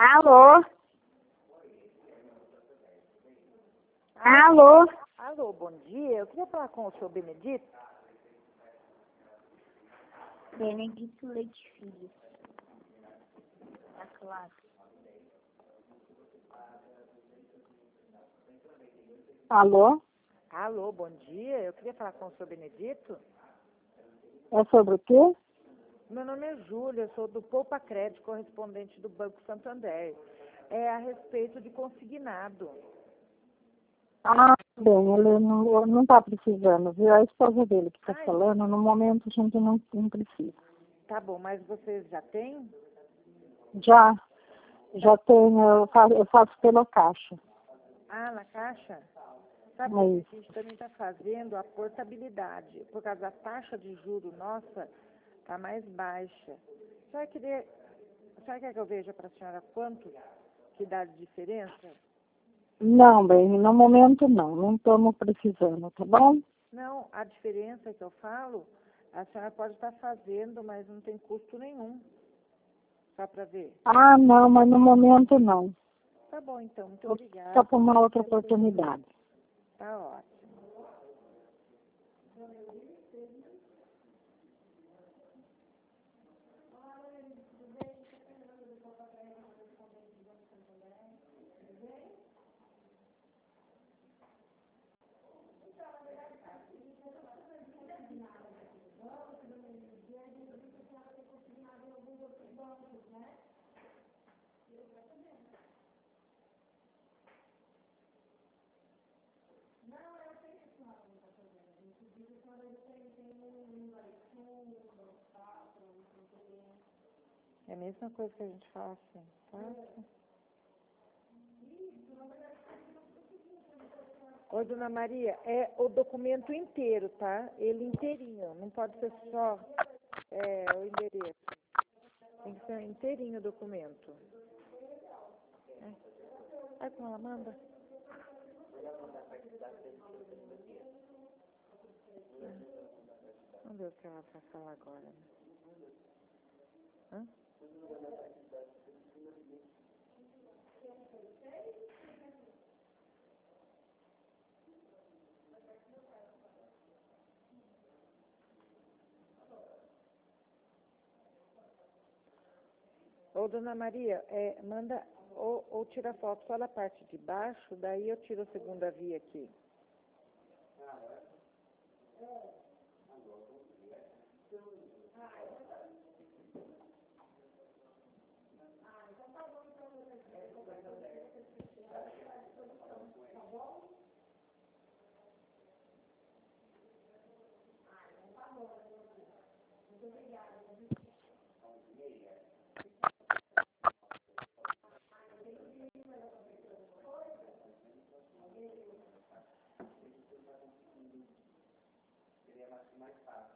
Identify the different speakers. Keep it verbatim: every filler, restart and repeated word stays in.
Speaker 1: Alô? Alô?
Speaker 2: Alô, bom dia. Eu queria falar com o senhor Benedito.
Speaker 1: Benedito Leite Filho. Tá claro. Alô?
Speaker 2: Alô, bom dia. Eu queria falar com o senhor Benedito.
Speaker 1: É sobre o quê?
Speaker 2: Meu nome é Júlia, eu sou do Poupa Crédito, correspondente do Banco Santander. É a respeito de consignado.
Speaker 1: Ah, bem, ele não, não tá precisando, viu? A esposa dele que tá
Speaker 2: Ai.
Speaker 1: falando, no momento a gente não, não precisa.
Speaker 2: Tá bom, mas vocês já têm?
Speaker 1: Já, já tenho, eu faço, eu faço pela caixa.
Speaker 2: Ah, na caixa? Sabe
Speaker 1: É
Speaker 2: que
Speaker 1: isso.
Speaker 2: a gente também está fazendo a portabilidade, por causa da taxa de juro nossa está mais baixa. A senhora, queria, a senhora quer que eu veja para a senhora quanto que dá de diferença?
Speaker 1: Não, bem, no momento não, não estamos precisando, tá bom?
Speaker 2: Não, a diferença que eu falo, a senhora pode estar fazendo, mas não tem custo nenhum. Só para ver.
Speaker 1: Ah, não, mas no momento não.
Speaker 2: Tá bom, então. Muito
Speaker 1: Só
Speaker 2: obrigada.
Speaker 1: para uma outra oportunidade.
Speaker 2: Tá ótimo. É a mesma coisa que a gente fala assim, tá? Oi, dona Maria, é o documento inteiro, tá? Ele inteirinho, não pode ser só é, o endereço. Tem que ser inteirinho o documento. É. Ai, como ela manda? Vamos ver o que ela vai falar agora. Né? Hã? Ô, dona Maria, é, manda ou, ou tira foto só da parte de baixo, daí eu tiro a segunda via aqui. Mais fácil.